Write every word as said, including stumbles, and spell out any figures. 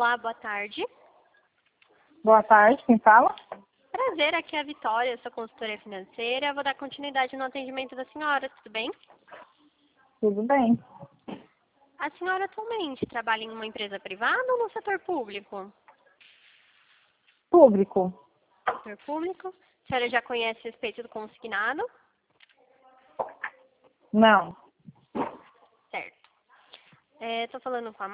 Olá, boa tarde. Boa tarde, quem fala? Prazer, aqui é a Vitória, eu sou consultora financeira. Vou dar continuidade no atendimento da senhora, tudo bem? Tudo bem. A senhora atualmente trabalha em uma empresa privada ou no setor público? Público? Setor público. A senhora já conhece a respeito do consignado? Não. Certo. Estou falando com a